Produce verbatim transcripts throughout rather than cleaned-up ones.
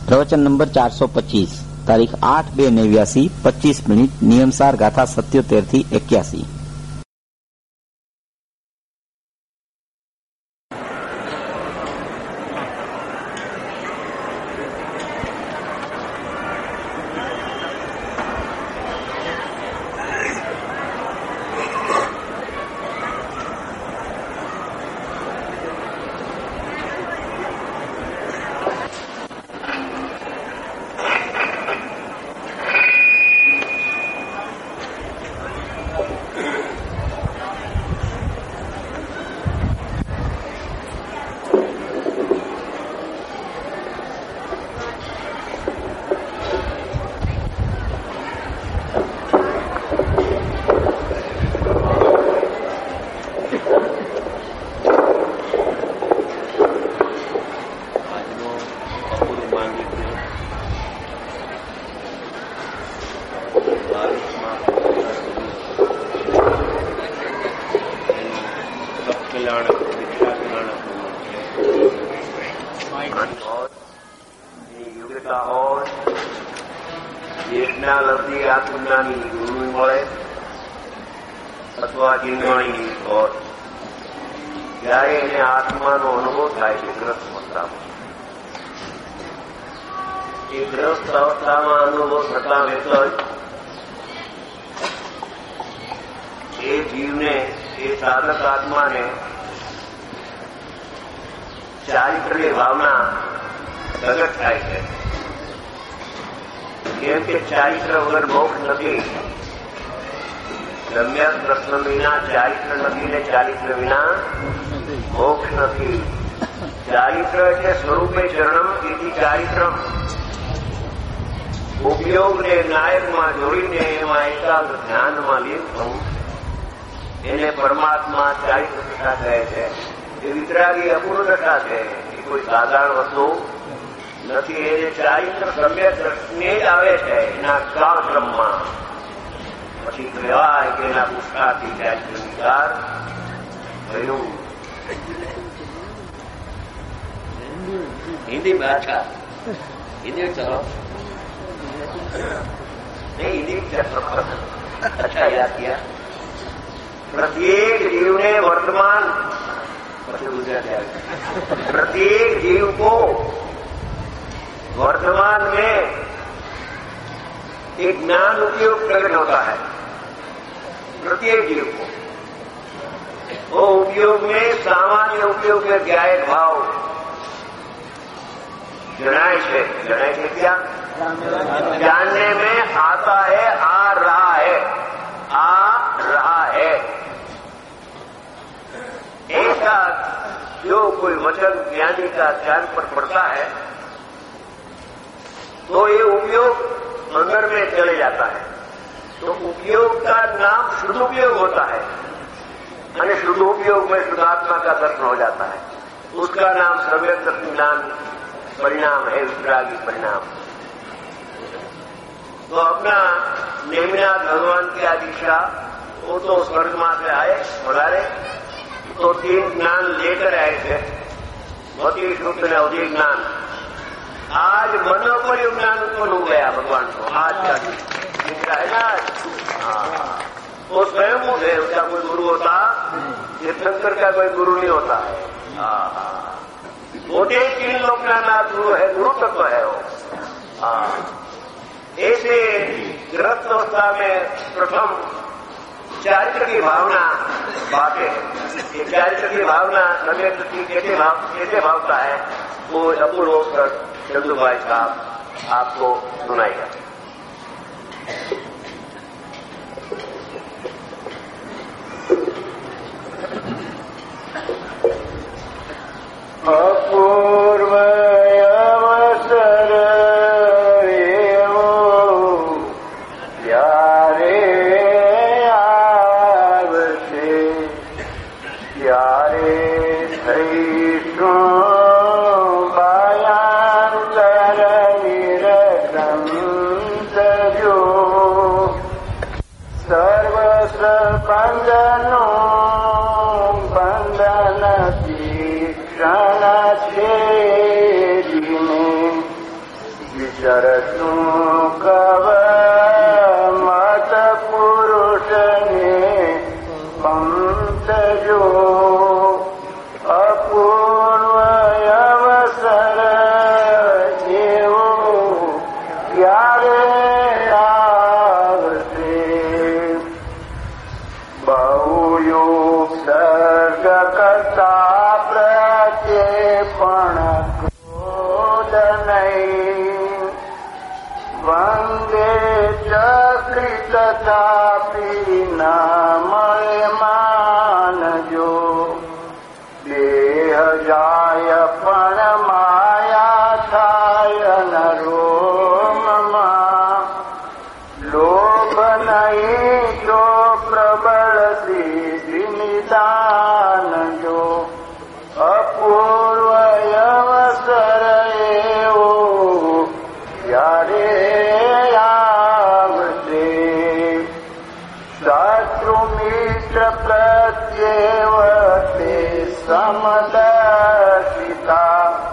प्रवचन नंबर चार सौ पच्चीस तारीख आठ बे नेव्यासी पच्चीस मिनिट नियमसार गाथा सत्योतेर थी एक्यासी। ચારિત્ર્યની ભાવના પ્રગટ થાય છે. કેમ કે ચારિત્ર વગર મોક્ષ નથી. સમ્યક પ્રશ્ન વિના ચારિત્ર નથી ને ચારિત્ર વિના મોક્ષ નથી. ચારિત્ર એટલે સ્વરૂપે ચરણમ એથી ચારિત્રમ. ઉપયોગને નાયકમાં જોડીને એમાં એકાગ્ર ધ્યાનમાં લીન થવું એને પરમાત્મા ચારિત્ર દશા કહે છે. એ વિતરાગી અપૂર્વ દશા છે. એ કોઈ સાધારણ વસ્તુ નથી. એને ચારિત્ર સમ્યક દ્રષ્ટિને જ આવે છે એના કાળક્રમમાં. પછી કહેવાય કે એના પુષ્ટાથી ચારિત્ર વિચાર થયું. हिंदी में अच्छा हिंदी चलो नहीं हिंदी अच्छा याद किया. प्रत्येक जीव ने वर्तमान प्रत्येक जीव को वर्तमान में एक ज्ञान उपयोग प्रकट होता है. प्रत्येक जीव को वो उपयोग में सामान्य उपयोग में ज्ञान भाव जनाय है. जनाय है क्या? जानने में आता है, आ रहा है, आ रहा है. ऐसा जो कोई वचन ज्ञानी का ध्यान पर पड़ता है तो ये उपयोग अंदर में चले जाता है. तो उपयोग का नाम शुद्धोपयोग होता है और शुद्धोपयोग में शुद्धात्मा का दर्शन हो जाता है. उसका नाम सम्यक दर्शन ज्ञान परिणाम है. वितरागी परिणाम. तो अपना नेमिनाथ भगवान की दीक्षा वो तो स्वर्ग मां से आए मदारे तो तीन ज्ञान लेकर आए थे. भौतिक शुद्ध ने अवधि ज्ञान. आज मनोपरि ज्ञान उत्पन्न हो गया भगवान को. आज का दीक्षा है ना. वो स्वयं है. उसका कोई गुरु होता तीर्थंकर का कोई गुरु नहीं होता है. मोटे तीन लोग का नाम गुरु है. गुरु तत्व है वो. ऐसे ग्रस्त अवस्था में प्रथम चारित्र की भावना बातें है. ये चारित्र की भावना नव्य कैसे भाव कैसे भावता है वो अपूर्व होकर चंदू भाई साहब आपको सुनाएगा. अपूर्व अवसर प्यारे आवसे प्यारे थईशो बायांतर निरकंत जो सर्व स्पंदनो बंधन क्षण छेदिने વિચરતું કવ મત પુરુષને પંત જો અપૂર્વ અવસર જેવો ક્યારે આવશે બહુયુગ સર્ગ કરતા પ્રત્યે પણ ક્રોધ નહીં વંદે ચક્રિત તાપી ન મળે માનજો દેહ જાય પણ માયા થાય નરોમમાં લોભ નહીં જો પ્રબળ સિદ્ધિ નિદાન જો અપૂર્વ અવસર એવો ક્યારે આવશે શત્રુ મિત્ર પ્રત્યેવતે સમદર્શિતા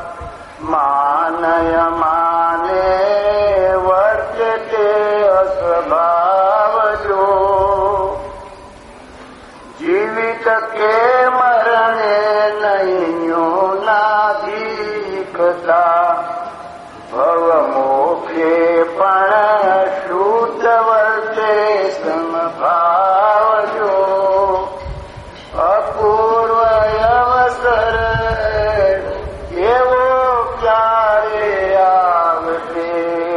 માનય માને વર્તે અસ્વભાવ જો જીવિત કે મરણે નૈયો નાધિકતા ભવ મોક્ષે પણ શુદ્ધ વર્તે સમભાવ જો અપૂર્વ અવસર એવો ક્યારે આવશે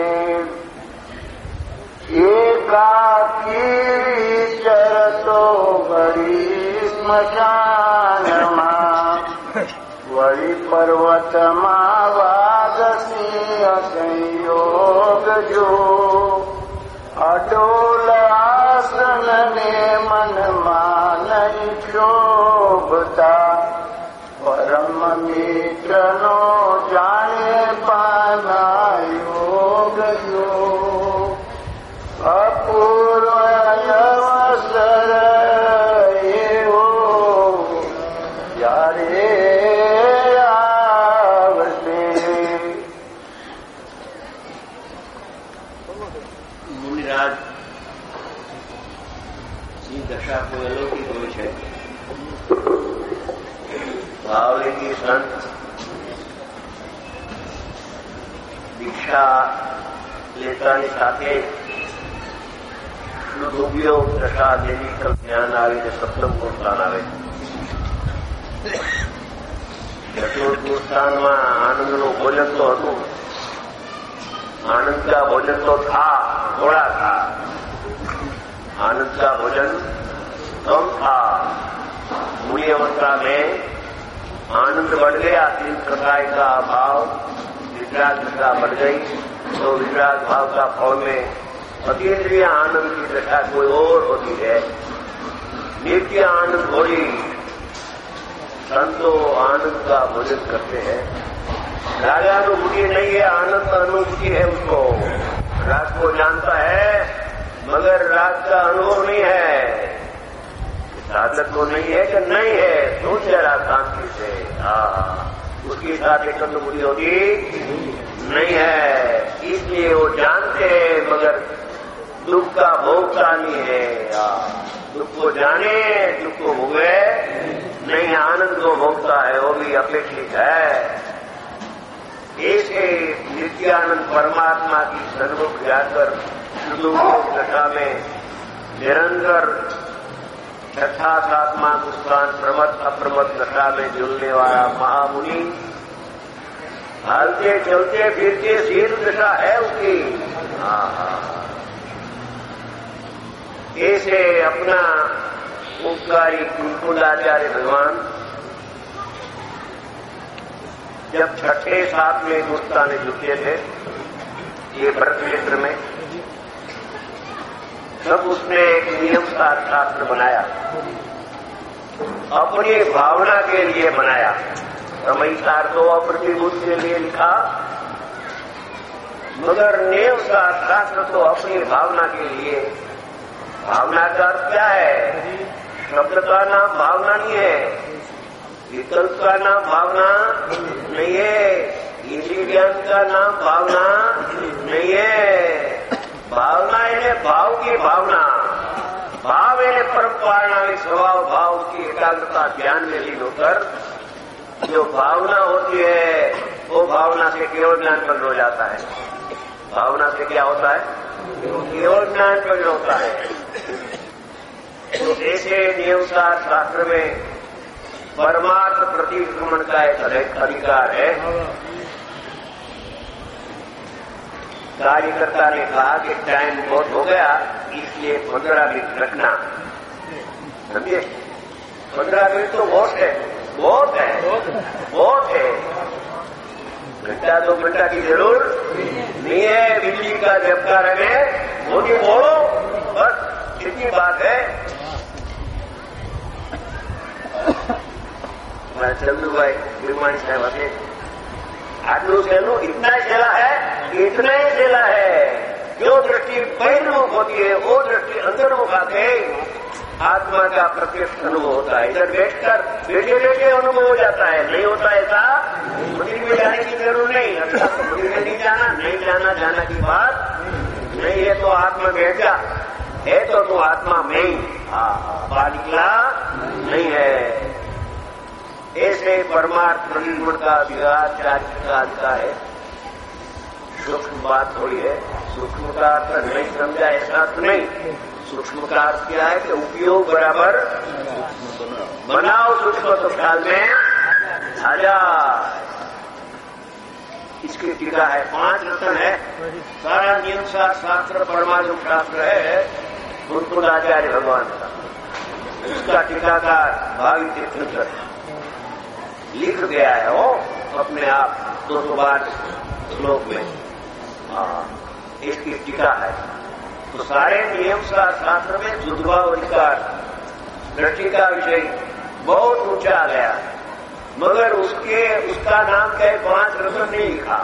એકાકી વિચરતો વળી સ્મશાનમાં વળી પર્વતમાં વાઘસિંહ સંયોગ જો અડોલ આસન ને મનમાં નહીં શોભતા પરમ મિત્રનો જાણે પાના યોગ જો અપૂર્વ અવસર એવો ક્યારે આવશે મુનિરાજ ની દશા કોઈ અલૌકિક હોય છે ભાવલેકી સંત દીક્ષા લેતાની સાથે ઉપયોગ દશા દેવી જ્ઞાન આવીને સપ્તમ ગોસ્થાન આવે ચતુર્થ ગોસ્થાનમાં આનંદનું ભોજન તો હતું आनंद का भोजन तो था थोड़ा था आनंद का भोजन कम था मुनि अवस्था में आनंद बढ़ गया तीन प्रकार का अभाव विषाद दशा बढ़ गई तो विषाद भाव का फल में अतीन्द्रिय आनंद की दशा कोई और होती है नित्य आनंद भोजी संतो आनंद का भोजन करते हैं रागानुभूति नहीं है आनंद अनुभूति है उसको राग को जानता है मगर राग का अनुभव नहीं है साधक को नहीं है कि नहीं है सोच जरा शांति से हाँ उसके साथ एक अनुभूति होती नहीं है इसलिए वो जानते हैं मगर दुख का भोगता नहीं है दुख को जाने दुख को भोगे नहीं आनंद को भोगता है वो भी अपेक्षित है ऐसे नित्यानंद परमात्मा की सन्मुख जाकर शुद्ध दशा में निरंतर छठा सातवां गुस्थान प्रमथ अप्रमथ दशा में झूलने वाला महामुनि हालते चलते फिरते शील दशा है उसकी ऐसे अपना उपकारी कुंकुलाचार्य भगवान जब छठे सातवें गुस्थान में जुटे थे ये व्रत क्षेत्र में तब उसने एक नियम का शास्त्र बनाया अपनी भावना के लिए बनाया रमईसार तो अप्रतिभूत के लिए लिखा मगर नियम का शास्त्र तो अपनी भावना के लिए भावना का अर्थ क्या है शब्द का नाम भावना नहीं है विकल्प का नाम भावना नहीं है इंद्रिय ज्ञान का नाम भावना नहीं है। भावना यानी भाव की भावना, भाव यानी परम पारणामिक स्वभाव, भाव की एकाग्रता ध्यान में लीन होकर जो भावना होती है वो भावना से केवल ज्ञान प्रकट हो जाता है। भावना से क्या होता है? केवल ज्ञान प्रकट होता है। तो ऐसे नियमसार शास्त्र में परमार्थ प्रतिक्रमण का एक अधिकार है। कार्यकर्ता ने कहा कि टाइम बहुत हो गया, इसलिए पंद्रह मिनट रखना। समझे? पंद्रह मिनट तो बहुत है, बहुत है, बहुत है। घंटा दो घंटा की जरूरत नहीं है। बिजली का झपका रहे वो नहीं बोलो, बस इतनी बात है। चंदू भाई निर्माणी साहब हसे आटलू सहेलू इतना ही सेला है, इतना ही सेला है। जो दृष्टि बहिर्मुख होती है वो दृष्टि अंतर्मुख आके आत्मा का प्रत्यक्ष अनुभव होता है। इधर बैठकर बैठे बैठे अनुभव हो जाता है। नहीं होता ऐसा मंदिर में जाने की जरूरत नहीं। अच्छा तो मंदिर में नहीं जाना, नहीं जाना, जाना की बात नहीं है। तो आत्मा बैठ जा है तो तू आत्मा में ही बाहर निकला नहीं है। ऐसे परमार्थ प्रतिक्रमण का अधिकार चारित्र का अधिकार है। सूक्ष्म बात थोड़ी है। सूक्ष्म का अर्थ नहीं समझा ऐसा अर्थ नहीं। सूक्ष्म का अर्थ क्या है कि उपयोग बराबर बनाओ सूक्ष्म तो ख्याल में आ जा। इसकी टीका है, पांच रत्न है। सारा नियम शास्त्र परमाणु शास्त्र है गुरुकुल आचार्य भगवान का। इसका टीकाकार भावी तीर्थंकर लिख गया है वो अपने आप दो सौ बार श्लोक में। इसकी टीका है। तो सारे नियम शास्त्र में शुद्धभाव अधिकार दृष्टि का विषय बहुत ऊंचा आ गया, मगर उसके उसका नाम क्या है? पांच रत्न नहीं लिखा।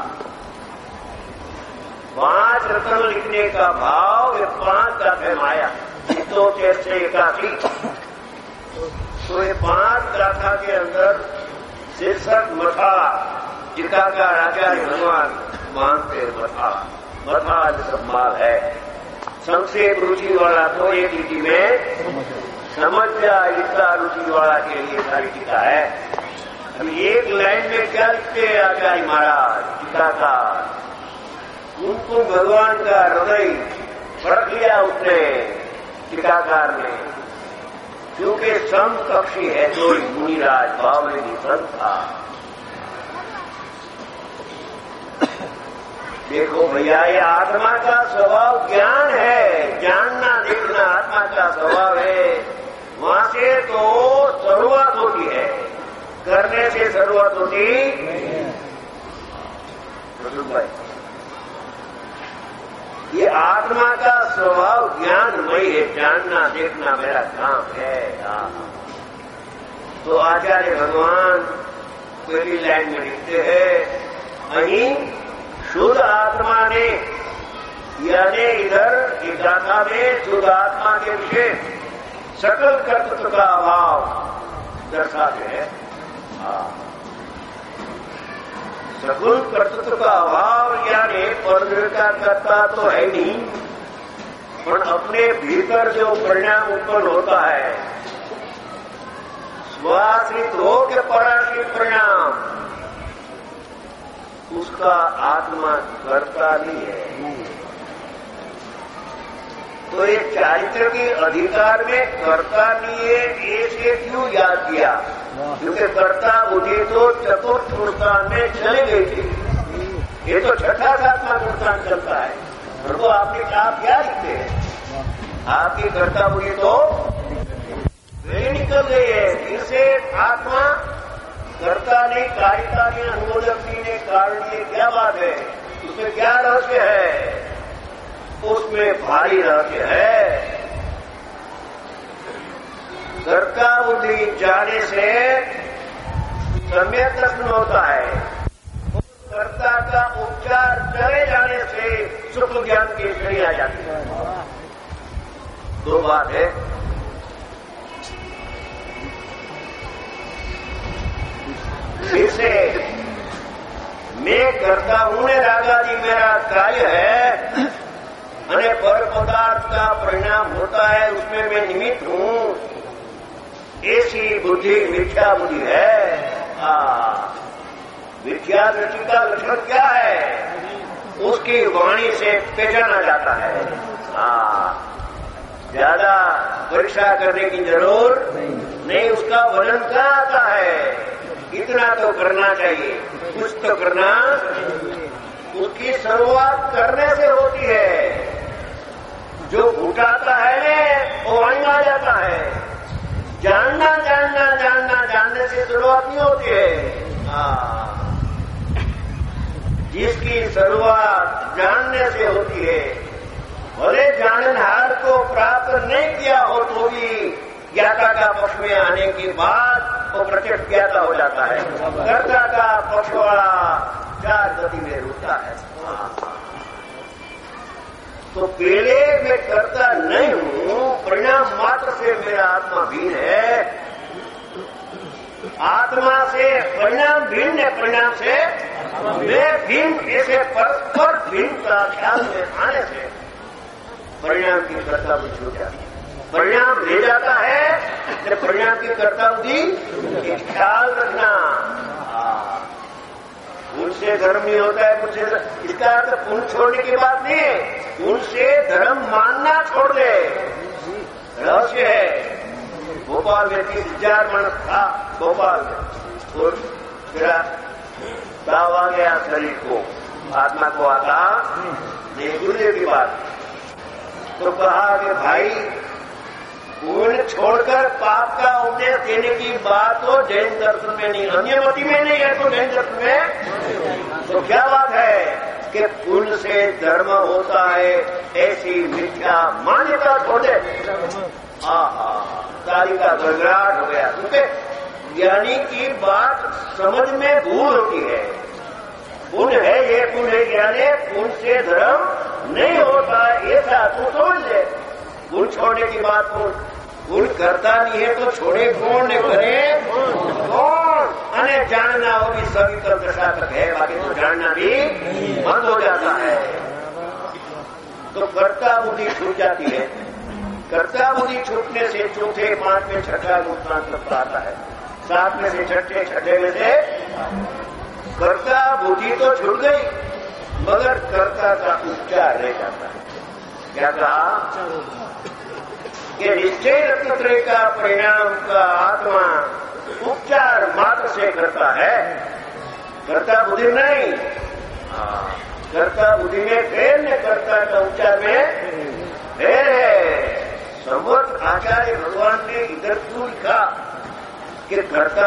पांच रत्न लिखने का भाव ये पांच का है माया चित्तों के से एकाकी। तो ये पांच गाथा के अंदर शीर्षक मथा टीका का आचार्य भगवान मानते मथा मथा संभाल है। संक्षेप रुचि वाला तो एक लिखी में समझ जा, इतना रुचि वाला के लिए सारी टीका है। अभी एक लाइन में क्या लिखते हैं आचार्य महाराज टीकाकार? उनको भगवान का हृदय परख लिया उसने टीकाकार ने, क्योंकि संत कक्षी है जो मुनिराज बावली संत था। देखो भैया ये आत्मा का स्वभाव ज्ञान है, जानना देखना आत्मा का स्वभाव है। वहां से तो शुरुआत होती है, करने से शुरुआत होती भाई। ये आत्मा का स्वभाव ज्ञानमय है, जानना देखना मेरा काम है। तो आचार्य भगवान पहली लाइन में लिखते हैं, वहीं शुद्ध आत्मा ने यानी इधर इस गाथा में शुद्ध आत्मा के विषय सकल कर्तृत्व का अभाव दर्शाते हैं। सकल कर्तृत्व का अभाव यानी परमेश्वर का कर्ता तो है नहीं, पर अपने भीतर जो परिणाम उत्पन्न होता है स्वाश्रित हो के पराश्रित परिणाम, उसका आत्मा करता नहीं है। तो ये चारित्र के अधिकार में करता नहीं है, ऐसे क्यों याद किया? क्योंकि कर्ता बुद्धि तो चतुर्थ गुणस्थान में चले गई थी। ये तो छठा सातवां गुणस्थान चलता है। और तो आपके आप क्या लिखते हैं? आपकी कर्ता बुद्धि तो वे निकल गई है। फिर से आत्मा कर्ता ने कारिता ने अनुमोदक ने कारण ये क्या बात है? उसमें क्या रहस्य है? उसमें भारी रहस्य है। कर्ता बुद्धि जाने से सम्यक दर्शन होता है, कर्ता का उपचार चले जाने से सुख ज्ञान की श्रेणी आ जाती है। दो बात है। फिर से मैं करता हूं ने रागादि मेरा कार्य है अने पर पदार्थ का परिणाम होता है उसमें मैं निमित्त हूं, ऐसी बुद्धि मिथ्या बुद्धि है। हाँ, मिथ्या दृष्टि का लक्षण क्या है? उसकी वाणी से पहचाना जाता है। हाँ, ज्यादा परीक्षा करने की जरूरत नहीं, उसका वजन कहाँ आता है? इतना तो करना चाहिए, कुछ तो करना। उसकी शुरुआत करने से होती है। जो घुटाता है वो वाणी आ जाता है। जानना जानना जानना जानने से शुरुआत नहीं होती है। हाँ, जिसकी शुरुआत जानने से होती है, भले जाननहार को प्राप्त नहीं किया हो तो भी ज्ञाता का पक्ष में आने के बाद वो प्रत्यक्ष ज्ञाता हो जाता है। कर्ता का पक्ष वाला चार गति में रुकता है। तो पहले मैं कर्ता नहीं हूं, परिणाम मात्र से मेरा आत्मा भिन्न है। आत्मा से परिणाम भिन्न है, परिणाम से मैं भिन्न, ऐसे परस्पर भिन्न का ख्याल में आने से परिणाम की कर्ता बुद्धि छूट जाती है। परिणाम ले जाता है, परिणाम की कर्ता बुद्धि ख्याल रखना। उनसे धर्म नहीं होता है, मुझसे इसका अर्थ पुण्य छोड़ने की बात नहीं है, उनसे धर्म मानना छोड़ दे। रहस्य है, भोपाल में तीस हजार मानस था भोपाल में, और मेरा दाव आ गया शरीर को, आत्मा को आता नहीं, गुरुदेव की बात। तो कहा कि भाई पुण्य छोड़कर पाप का उपदेश देने की बात तो जैन दर्शन में नहीं, अन्य मति में नहीं है, तो जैन दर्शन में तो क्या बात है कि पुण्य से धर्म होता है, ऐसी मिथ्या मान्यता छोड़ दे। आहा, तारी का गड़गड़ाहट हो गया, क्योंकि ज्ञानी की बात समझ में भूल होती है। पुण्य है ये, पुण्य है ज्ञाने, पुण्य से धर्म नहीं होता है, ऐसा तू समझ ले। गुण छोड़ने की बात को, गुण करता नहीं है तो छोड़े कौन, ने करे कौन? अने जानना वो भी सभी तक दशा तक है, बाकी तो जानना भी बंद हो जाता है। तो कर्ता बुद्धि छूट जाती है। कर्ता बुद्धि छूटने से चौथे पांचवें छठा गुप्तांत आता है, सातवें से छठे छठे में से कर्ता बुद्धि तो छूट गई, मगर कर्ता का उपचार रह जाता है। क्या कहा कि निश्चय रत्नत्रय का परिणाम का आत्मा उपचार मात्र से करता है, कर्ता बुद्धि नहीं। कर्ता बुद्धि में फेर ने कर्ता का उपचार में फेर है। समर्थ आचार्य भगवान ने इधर क्यों लिखा कि कर्ता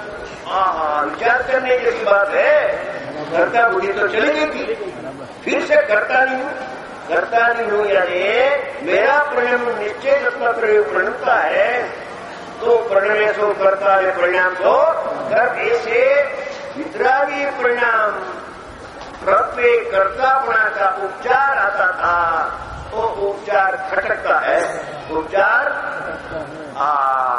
विचार करने जैसी बात है, कर्ता बुद्धि तो चली गई थी, फिर से कर्ता नहीं हूं, करता नहीं हूं, यानी मेरा प्रणम निश्चय रत्न प्रयोग प्रणता है, तो प्रणय सो करता है परिणाम तो कर, ऐसे वितरागी परिणाम प्रत्येक कर्तापणा का उपचार आता था, वो उपचार खटकता है। उपचार आ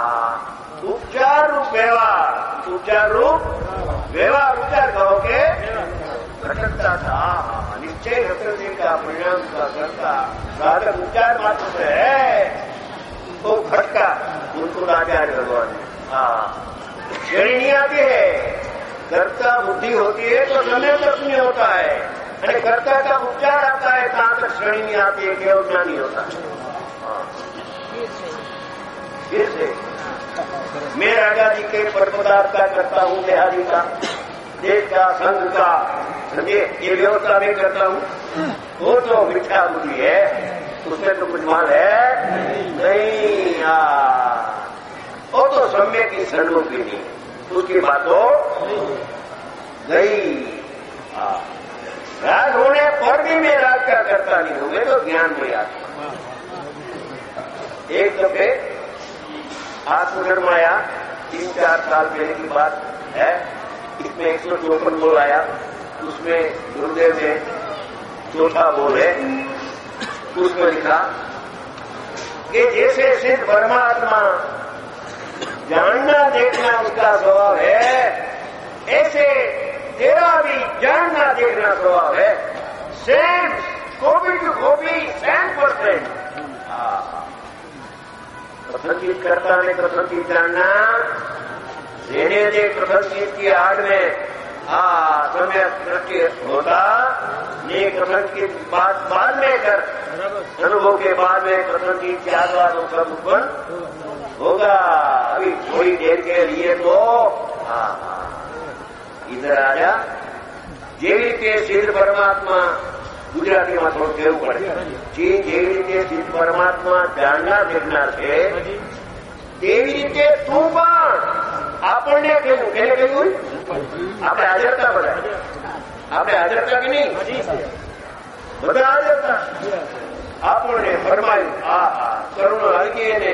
उपचार रूप व्यवहार, उपचार रूप व्यवहार, उपचार कहो के खटकता था। निश्चय रत्न का परिणाम का करता साधक उपचार मात्र से है, तो खटका उनको आचार्य भगवान। हाँ, श्रेणी आती है, कर्ता बुद्धि होती है तो समय तक नहीं होता है, अरे कर्ता का उपचार आता है कहां तक श्रेणी नहीं आती है, केवल ज्ञानी होता है। फिर से मैं राजा जी के पर पदार्थ का करता हूं, देहादी का, देश का, संघ का, समझे, ये व्यवस्था में करता हूं, वो तो मिथ्या बुद्धि है, उसमें तो कुछ माल है नहीं। वो तो सम्यक की सन्मुख भी नहीं, उसकी बातों गई। राग होने पर भी मैं राग का करता नहीं होंगे तो ज्ञान में आता। एक दफे आत्मधर्म आया, तीन चार साल पहले की बात है, इसमें एक सौ चौपन बोल आया, उसमें गुरुदेव ने चौथा बोल है, उसमें लिखा कि जैसे सिद्ध परमात्मा जानना देखना उसका स्वभाव है, ऐसे तेरा भी जानना देखना स्वभाव है। Same copy to copy same percent. प्रसंगीत करता ने प्रसंगीत जानना, लेने दे प्रसंगीत की आड़ में आ समय दृष्टि होता, ये प्रसंगीत बात बाद में कर, अनुभव के बाद में प्रसंगीत के आधार सब उत्पन्न होगा। अभी थोड़ी देर के लिए तो इधर आजा। જે રીતે શિવ પરમાત્મા ગુજરાતીમાં થોડું કહેવું પડે, જે જે રીતે શિવ પરમાત્મા જાણનાર દેખનાર છે તેવી રીતે તું પણ આપણને કહ્યું, કેને કહ્યું? આપણે હાજરતા બધા, આપણે હાજરતા કે નહીં? બધા હાજરતા આપણને ફરમાયું આ કરુણ હરકીને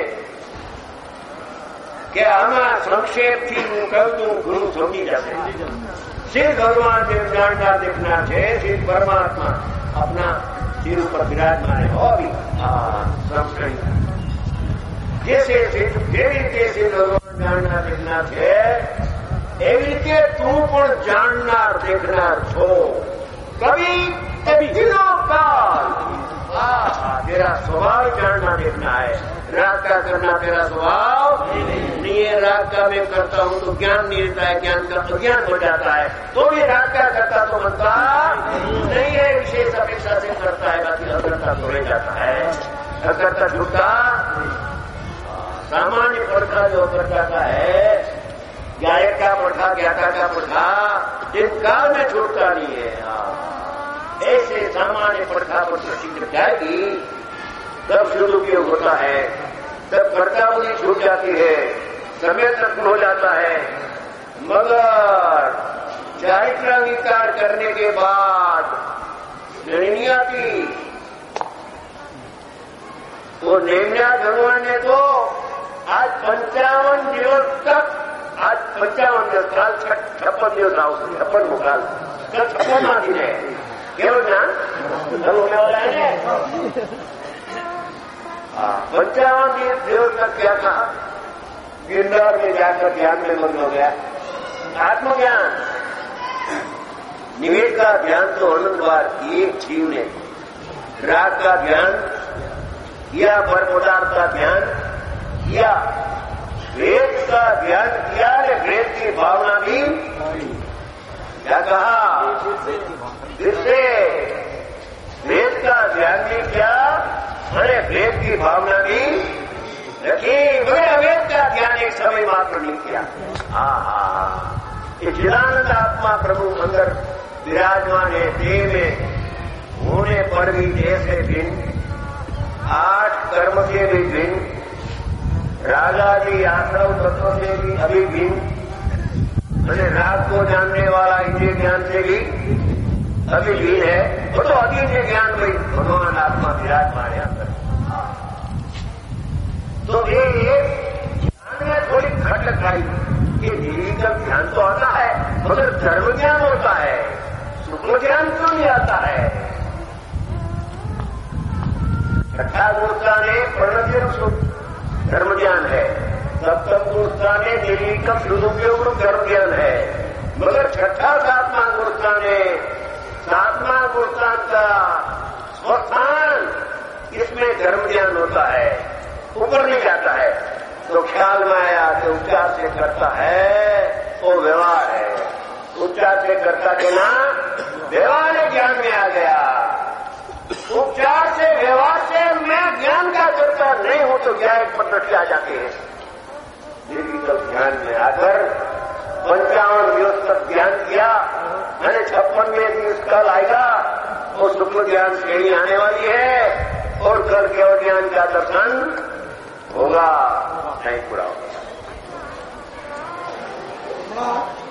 કે આમાં સંક્ષેપથી હું કહું છું ગુરુ સમજી જશે। शिव भगवान देव जानकार देखना है, शिव परमात्मा अपना सिर ऊपर विराजमान है। और भी संस्कृत जैसे જે રીતે शिव भगवान जानना देखना है, એવી રીતે તું પણ જાણનાર देखनार છો। कभी कभी दिनों काल तेरा स्वभाव जानना देखना है। राग का करना तेरा स्वभाव नहीं है। राग का मैं करता हूं तो ज्ञान नहीं रहता है, ज्ञान का तो ज्ञान हो जाता है, तो भी राग का करता तो बनता नहीं है। विशेष अपेक्षा से करता है, बाकी अकर्ता तो रह जाता है। अकर्ता झूठा सामान्य पड़ता जो अकर्ता का है, गायक का पड़ता ज्ञाता का पड़ता जिस काल में छूटता नहीं है। ऐसे सामान्य पड़ता पर प्रसिद्ध जाएगी तब सदुपयोग होता है, तब कर्ता बुद्धि छूट जाती है, समय तक हो जाता है। मगर चारित्र अंगीकार करने के बाद नहीं आती। तो नेमनाथ भगवान ने तो आज पंचावन दिवस तक, आज पंचावन दिवस काल छप्पन दिवस आओ, छप्पन को काल कल छप्पन दिन है। केवल ज्ञान होने वाला है। पंचावन दिवस तक क्या कहा? गिरनार में जाकर ध्यान में मग्न हो गया। आत्मज्ञान निवेद का ध्यान तो अनंत बार एक जीव ने, राग का ध्यान या पर पदार्थ का ध्यान या वेद का ध्यान किया, वेद की भावना भी क्या कहा? जिससे वेद का ध्यान भी किया, अरे वेद की भावना भी रखी, मगर वेद का ध्यान एक समय मात्र नहीं किया। हाँ, ये चिदानंद आत्मा प्रभु अंदर विराजमान है। देह में होने पर भी जैसे भिन्न, आठ कर्म से भी भिन्न, रागादि आश्रव तत्व से भी अभी भिन्न, मैंने राग को जानने वाला इंद्रिय ज्ञान से भी अभी भिन्न है। वो तो अधीन ज्ञान में भगवान आत्मा विराजमान है अंदर। तो ये ज्ञान में थोड़ी घट खाई कि देवी का ध्यान तो आता है, मगर धर्म ज्ञान होता है, सुख ज्ञान क्यों नहीं आता है? छठा गुरुता ने प्रणव सुख धर्म ज्ञान है, सप्तम गुरुता ने देवी का सदुपयोग धर्म ज्ञान है, मगर छठा सातवां गुरुता ने सातवां गुरुता का स्वस्थान, इसमें धर्म ज्ञान होता है, ऊपर नहीं जाता है। तो ख्याल में आया कि उपचार से करता है वो व्यवहार है, उपचार से करता देना व्यवहार ज्ञान में आ गया। उपचार से व्यवहार से मैं ज्ञान का करता नहीं हूं तो ज्ञान पर दृष्टि आ जाती है। देवी तो ध्यान में आकर पंचावन दिवस तक ध्यान किया, मैंने छप्पनवें दिवस कल आएगा, वो शुक्ल ज्ञान श्रेणी आने वाली है और कल केवल ज्ञान का दर्शन होगा, नहीं पूरा होगा।